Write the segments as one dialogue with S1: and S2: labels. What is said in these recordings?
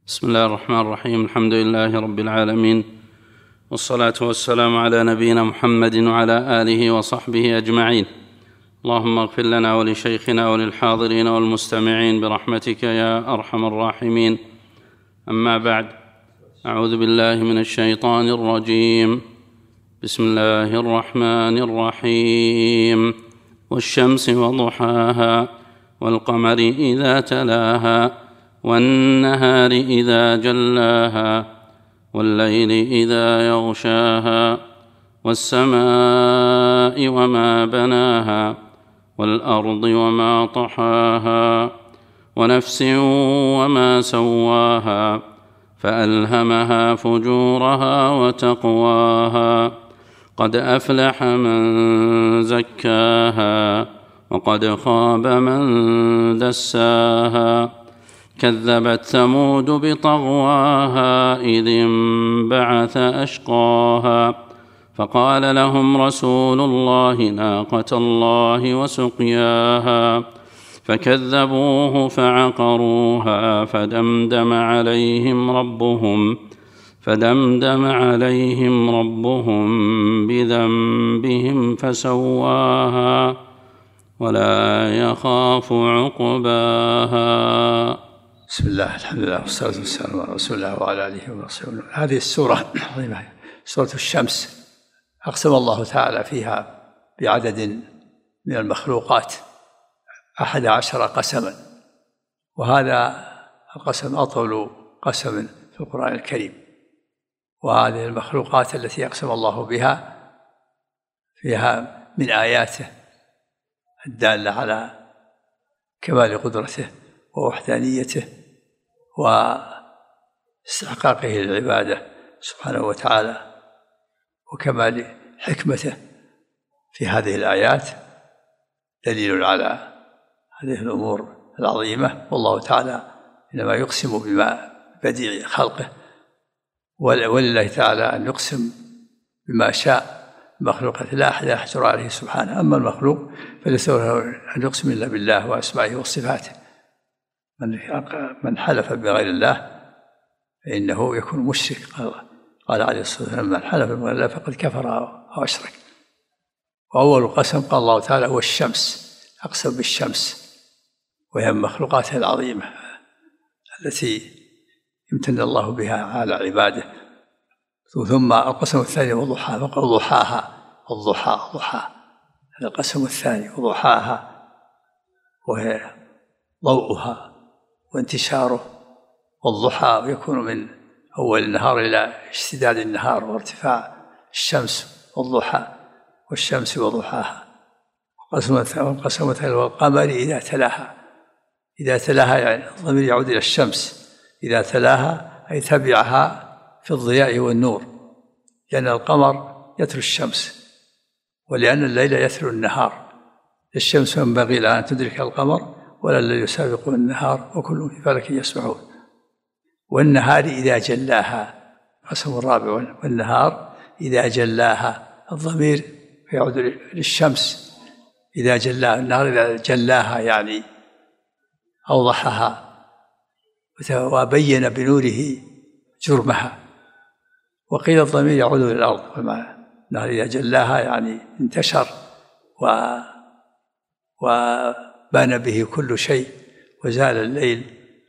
S1: بسم الله الرحمن الرحيم. الحمد لله رب العالمين، والصلاة والسلام على نبينا محمد وعلى آله وصحبه أجمعين. اللهم اغفر لنا ولشيخنا وللحاضرين والمستمعين برحمتك يا أرحم الراحمين. أما بعد، أعوذ بالله من الشيطان الرجيم. بسم الله الرحمن الرحيم. والشمس وضحاها والقمر إذا تلاها والنهار إذا جلاها والليل إذا يغشاها والسماء وما بناها والأرض وما طحاها ونفس وما سواها فألهمها فجورها وتقواها. قد أفلح من زكاها وقد خاب من دساها. كذبت ثمود بطغواها إذ انبعث أشقاها فقال لهم رسول الله ناقة الله وسقياها فكذبوه فعقروها فدمدم عليهم ربهم بذنبهم فسواها ولا يخاف عقباها.
S2: بسم الله، الحمد لله، والصلاة والسلام على رسول الله وعلى آله وصحبه. هذه السورة عظيمة، سورة الشمس، أقسم الله تعالى فيها بعدد من المخلوقات 11 قسما، وهذا القسم أطول قسم في القرآن الكريم. وهذه المخلوقات التي أقسم الله بها فيها من آياته الدالة على كمال قدرته ووحدانيته واستحقاقه للعبادة سبحانه وتعالى وكمال حكمته. في هذه الآيات دليل على هذه الأمور العظيمة، والله تعالى إنما يقسم بما بديع خلقه، ولله تعالى أن يقسم بما شاء. مخلوقات لا أحد يحجر عليه سبحانه، أما المخلوق فليس له أن يقسم إلا بالله وأسمائه وصفاته. من حلف بغير الله فإنه يكون مشرك. قال عليه الصلاة والسلام من حلف بغير الله فقد كفر أو أشرك. وأول قسم قال الله تعالى هو الشمس، أقسم بالشمس، وهي من مخلوقاته العظيمة التي امتن الله بها على عباده. ثم القسم الثاني وضحاها، فقال ضحاها، الضحى هذا القسم الثاني، وضحاها وهي ضوءها وانتشاره. والضحى يكون من أول النهار إلى اشتداد النهار وارتفاع الشمس، والضحى والشمس وضحاها. والقسم الثالث والقمر إذا تلاها. إذا تلاها يعني الضمير يعود إلى الشمس، إذا تلاها أي تبعها في الضياء والنور، لأن القمر يتلو الشمس ولأن الليل يتلو النهار. الشمس ينبغي لها أن تدرك القمر ولا الليل يسابق النهار وكل في فلك يسبحون. والنهار إذا جلاها، قسم الرابع، والنهار إذا جلاها، الضمير يعود للشمس. إذا جلاها النهار، إذا جلاها يعني أوضحها وبين بنوره جرمها. وقيل الضمير يعود للأرض، النهار إذا جلاها يعني انتشر وبان به كل شيء وزال الليل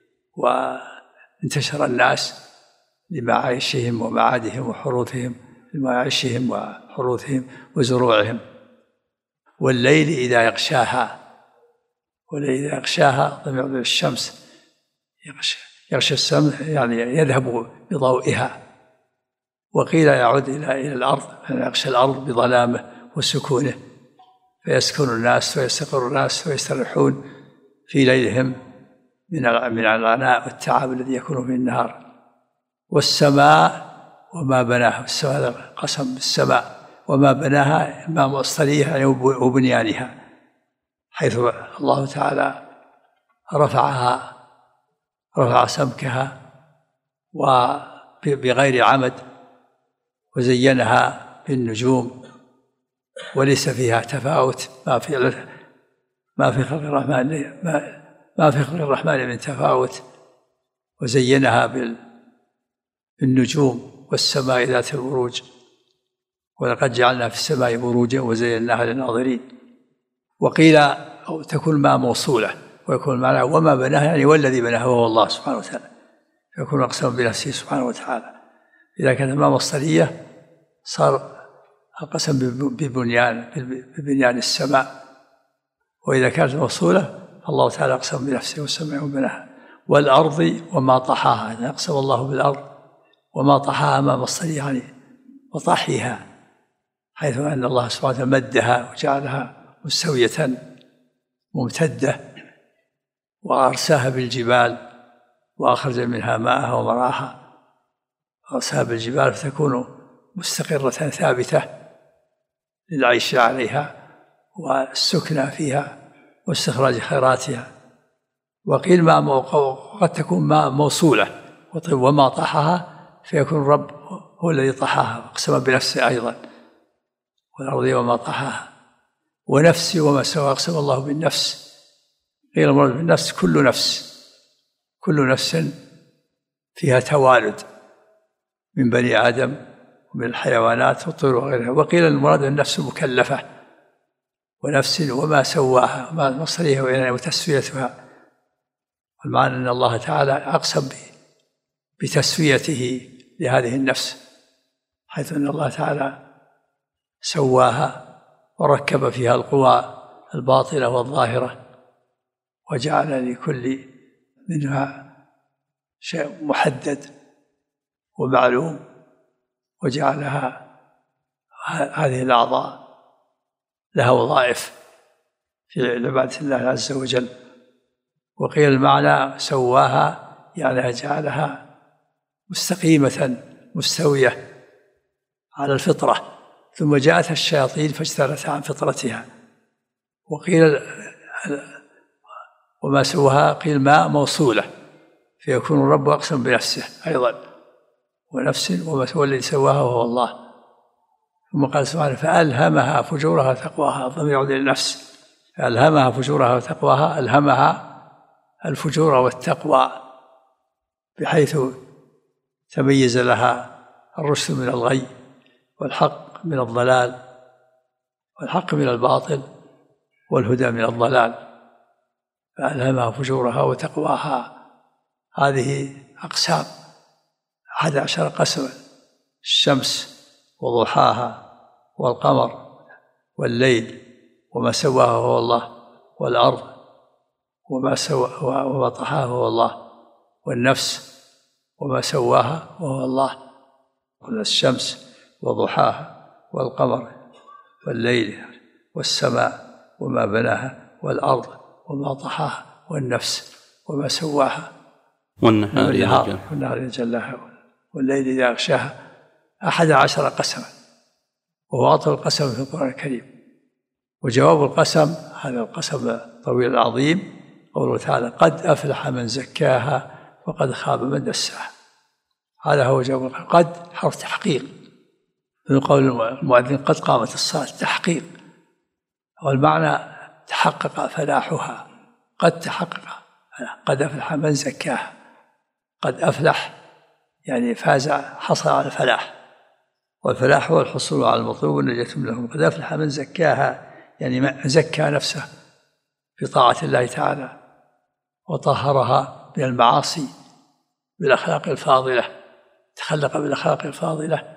S2: وانتشر الناس لمعايشهم ومعادهم وحروثهم، لمعايشهم وحروثهم وزروعهم. والليل إذا يغشاها، والليل إذا يغشاها ضمير الشمس، يغشى الشمس يعني يذهب بضوئها. وقيل يعود إلى الأرض، يغشى الأرض بظلامه وسكونه، فيسكن الناس ويستقر الناس ويستريحون في ليلهم من العناء والتعب الذي يكون في النهار. والسماء وما بناها، السماء قسم بالسماء وما بناها، ما مصدريها يعني وبنيانها، حيث الله تعالى رفع سمكها وبغير عمد وزينها بالنجوم، وليس فيها تفاوت. ما في خلق الرحمن من تفاوت، وزينها بالنجوم والسماء ذات البروج، ولقد جعلنا في السماء بروجا وزيناها للناظرين. وقيل أو تكون ما موصولة ويكون معناها وما بناها، يعني والذي بناها وهو الله سبحانه وتعالى، فيكون أقسم بنفسه سبحانه وتعالى. إذا كانت ما مصدرية صار القسم ببنيان السماء، وإذا كانت موصولة الله تعالى أقسم بنفسه والسماء وبناها. والأرض وما طحاها، يعني أقسم الله بالأرض وما طحاها ما مصدرية يعني وطحيها، حيث أن الله سبحانه وتعالى مدها وجعلها مستوية ممتدة، وأرساها بالجبال وأخرج منها ماءها ومراها، أرساها بالجبال فتكون مستقرة ثابتة للعيش عليها والسكنى فيها واستخراج خيراتها. وقيل ما قد تكون ما موصولة، وما طحها فيكون الرب هو الذي طحاها أقسم بنفسه أيضا، والأرض وما طحاها. ونفس وما سوى أقسم الله بالنفس. قيل المراد بالنفس كل نفس، كل نفس فيها توالد من بني آدم ومن الحيوانات والطيور وغيرها. وقيل المراد النفس مكلفة، ونفس وما سواها وما مصريها وتسويتها. والمعنى أن الله تعالى أقسم بتسويته لهذه النفس، حيث أن الله تعالى سواها وركب فيها القوى الباطنة والظاهرة، وجعل لكل منها شيء محدد ومعلوم، وجعلها هذه الأعضاء لها وظائف في عبادة الله عز وجل. وقيل المعنى سواها يعني جعلها مستقيمة مستوية على الفطرة، ثم جاءتها الشياطين فاجتالتها عن فطرتها. وقيل وما سواها قيل ماء موصولة، فيكون الرب أقسم بنفسه أيضا، ونفس وما سوى الذي سواها وهو الله. ثم قال سبحانه فألهمها فجورها وتقواها، الضمير يعود إلى النفس، فألهمها فجورها وتقواها، ألهمها الفجور والتقوى، بحيث تميز لها الرشد من الغي والحق من الضلال، والحق من الباطل والهدى من الضلال. فألهمها فجورها وتقواها. هذه أقسام 11 قسما: الشمس وضحاها، والقمر، والليل وما سواها هو الله، والأرض وما طحاها هو الله، والنفس وما سواها وهو الله. الشمس وضحاها، والقمر، والليل، والسماء وما بناها، والأرض وما طحاها، والنفس وما سواها، والنهار إذا جلاها، والليل إذا أغشاها. 11 قسما، وهو أطول القسم في القرآن الكريم. وجواب القسم هذا القسم الطويل العظيم قوله تعالى قد أفلح من زكاها وقد خاب من دساها. هذا هو جواب القسم. قد حرف تحقيق، من قول المؤذن قد قامت الصلاة، تحقيق، والمعنى تحقق فلاحها، قد تحقق، قد أفلح من زكاها. قد أفلح يعني فاز، حصل على الفلاح، والفلاح هو الحصول على المطلوب والنجاة منه. قد أفلح من زكاها يعني زكى نفسه بطاعة الله تعالى، وطهرها من المعاصي بالأخلاق الفاضلة، تخلق بالأخلاق الفاضلة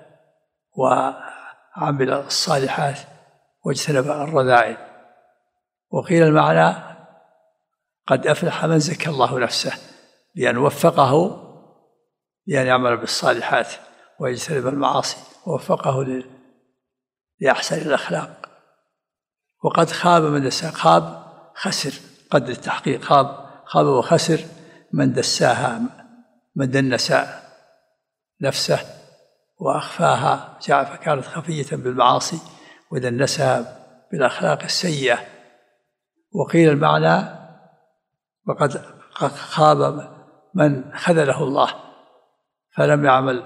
S2: وعمل الصالحات واجتنب الرذائل. وقيل المعنى قد أفلح من زكى الله نفسه، بأن وفقه بأن يعمل بالصالحات ويجتنب المعاصي، ووفقه لأحسن الأخلاق. وقد خاب من دساها، خاب خسر، قد التحقيق، خاب وخسر من دساها، من دنس نفسه وأخفاها، فكانت خفية بالمعاصي ودنسها بالأخلاق السيئة. وقيل المعنى وقد خاب من خذله الله فلم يعمل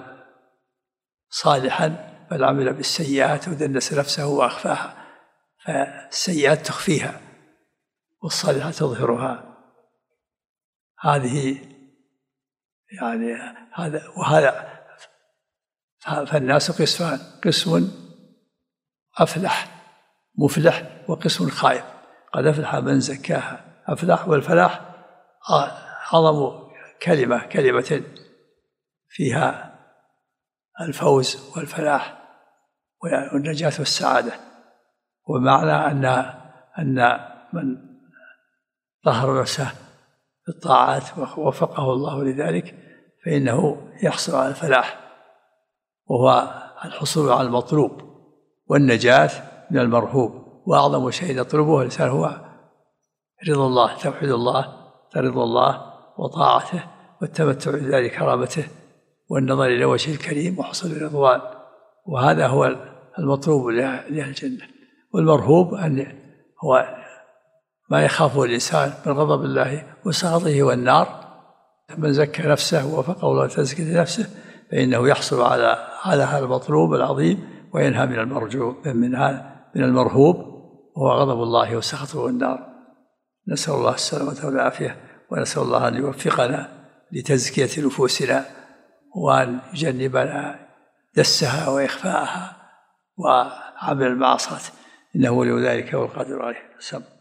S2: صالحا بل عمل بالسيئات ودنس نفسه وأخفاها، فالسيئات تخفيها والصالحات تظهرها. هذه يعني وهذا فالناس قسمان: قسم أفلح مفلح، وقسم خائف. قد أفلح من زكاها. أفلح والفلاح أعظم كلمة فيها الفوز والفلاح والنجاة والسعادة. ومعنى أن من ظهر نفسه بالطاعات ووفقه الله لذلك فإنه يحصل على الفلاح، وهو الحصول على المطلوب والنجاة من المرهوب. وأعظم شيء يطلبه الإنسان هو رضا الله، توحيد الله، رضا الله وطاعته، والتمتع بذلك كرامته، والنظر إلى وجهه الكريم وحصول الرضوان. وهذا هو المطلوب لأهل الجنة. والمرهوب هو ما يخافه الإنسان من غضب الله وسخطه والنار. من زكى نفسه ووفقه الله لتزكية نفسه فإنه يحصل على هذا المطلوب العظيم، وينهى من المرجو من المرهوب، وهو غضب الله وسخطه والنار. نسأل الله السلامة والعافية، ونسأل الله أن يوفقنا لتزكية نفوسنا، وأن يجنبنا دسها وإخفاءها وعمل المعاصي، إنه ولي ذلك والقادر عليه.